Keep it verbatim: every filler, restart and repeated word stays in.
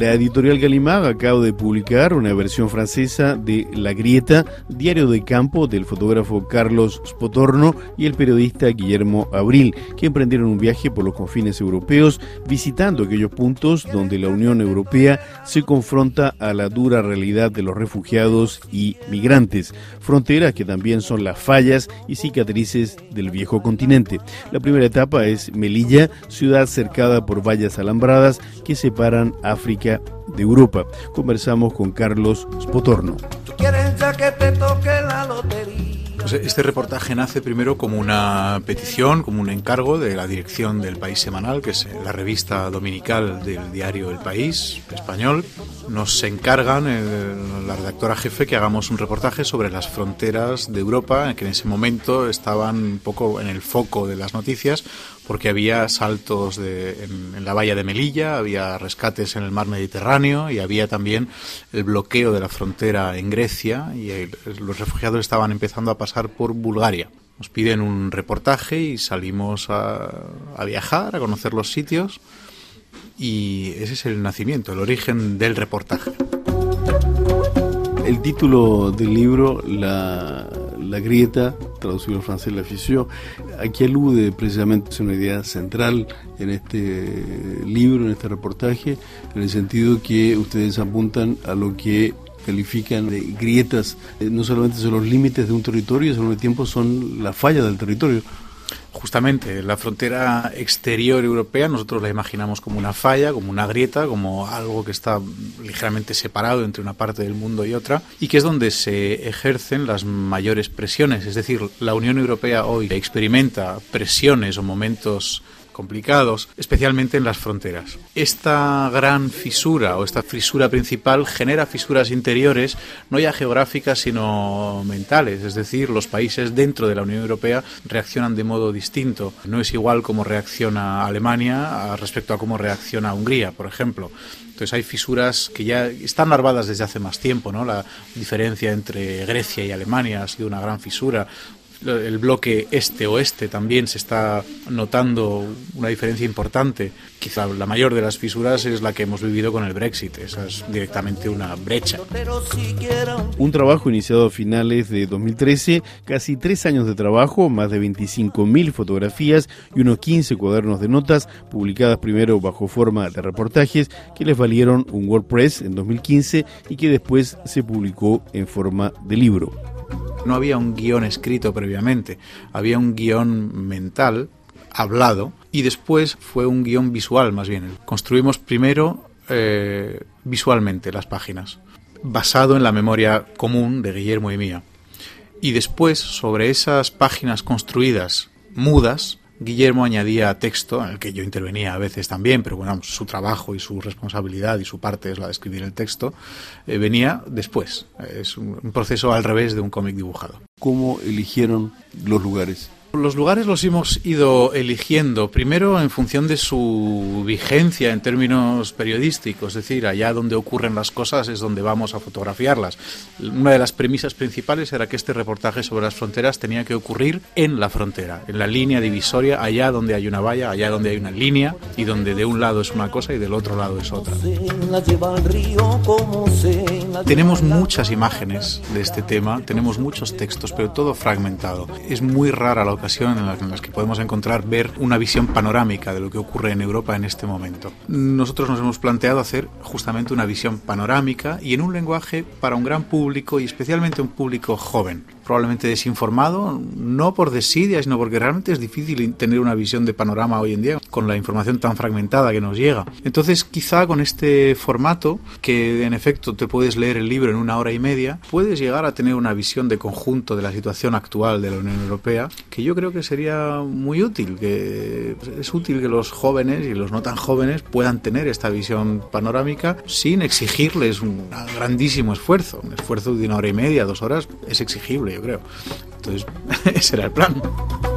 La editorial Gallimard acaba de publicar una versión francesa de La Grieta, diario de campo del fotógrafo Carlos Spotorno y el periodista Guillermo Abril, que emprendieron un viaje por los confines europeos, visitando aquellos puntos donde la Unión Europea se confronta a la dura realidad de los refugiados y migrantes, fronteras que también son las fallas y cicatrices del viejo continente. La primera etapa es Melilla, ciudad cercada por vallas alambradas que separan África de Europa. Conversamos con Carlos Spotorno. ¿Tú quieres ya que te toque la lotería? Pues este reportaje nace primero como una petición, como un encargo de la dirección del País Semanal, que es la revista dominical del diario El País español. Nos encargan, eh, la redactora jefe, que hagamos un reportaje sobre las fronteras de Europa, que en ese momento estaban un poco en el foco de las noticias, porque había saltos de, en, en la valla de Melilla, había rescates en el mar Mediterráneo y había también el bloqueo de la frontera en Grecia y el, los refugiados estaban empezando a pasar por Bulgaria. Nos piden un reportaje y salimos a, a viajar, a conocer los sitios, y ese es el nacimiento, el origen del reportaje. El título del libro, La, la Grieta, traducido al francés La Fissure, aquí alude precisamente, es una idea central en este libro, en este reportaje, en el sentido que ustedes apuntan a lo que califican de grietas, no solamente son los límites de un territorio, sino al mismo tiempo son la falla del territorio. Justamente, la frontera exterior europea nosotros la imaginamos como una falla, como una grieta, como algo que está ligeramente separado entre una parte del mundo y otra, y que es donde se ejercen las mayores presiones. Es decir, la Unión Europea hoy experimenta presiones o momentos complicados, especialmente en las fronteras. Esta gran fisura o esta fisura principal genera fisuras interiores, no ya geográficas sino mentales, es decir, los países dentro de la Unión Europea reaccionan de modo distinto. No es igual cómo reacciona Alemania respecto a cómo reacciona Hungría, por ejemplo. Entonces hay fisuras que ya están larvadas desde hace más tiempo, ¿no? La diferencia entre Grecia y Alemania ha sido una gran fisura. El bloque este-oeste también se está notando una diferencia importante. Quizá la mayor de las fisuras es la que hemos vivido con el Brexit. Esa es directamente una brecha. Un trabajo iniciado a finales de dos mil trece, casi tres años de trabajo, más de veinticinco mil fotografías y unos quince cuadernos de notas, publicadas primero bajo forma de reportajes, que les valieron un WordPress en dos mil quince y que después se publicó en forma de libro. No había un guión escrito previamente, había un guión mental, hablado, y después fue un guión visual más bien. Construimos primero eh, visualmente las páginas, basado en la memoria común de Guillermo y mía. Y después, sobre esas páginas construidas mudas, Guillermo añadía texto, en el que yo intervenía a veces también, pero bueno, su trabajo y su responsabilidad y su parte es la de escribir el texto, eh, venía después. Es un, un proceso al revés de un cómic dibujado. ¿Cómo eligieron los lugares? Los lugares los hemos ido eligiendo, primero en función de su vigencia en términos periodísticos, es decir, allá donde ocurren las cosas es donde vamos a fotografiarlas. Una de las premisas principales era que este reportaje sobre las fronteras tenía que ocurrir en la frontera, en la línea divisoria, allá donde hay una valla, allá donde hay una línea y donde de un lado es una cosa y del otro lado es otra. Tenemos muchas imágenes de este tema, tenemos muchos textos, pero todo fragmentado. Es muy rara la ocasión en las, en las que podemos encontrar, ver una visión panorámica de lo que ocurre en Europa en este momento. Nosotros nos hemos planteado hacer justamente una visión panorámica y en un lenguaje para un gran público y especialmente un público joven, probablemente desinformado, no por desidia, sino porque realmente es difícil tener una visión de panorama hoy en día con la información tan fragmentada que nos llega. Entonces, quizá con este formato, que en efecto te puedes leer el libro en una hora y media, puedes llegar a tener una visión de conjunto de la situación actual de la Unión Europea, que yo creo que sería muy útil, que es útil que los jóvenes y los no tan jóvenes puedan tener esta visión panorámica sin exigirles un grandísimo esfuerzo. Un esfuerzo de una hora y media, dos horas, es exigible, yo creo. Entonces, ese era el plan.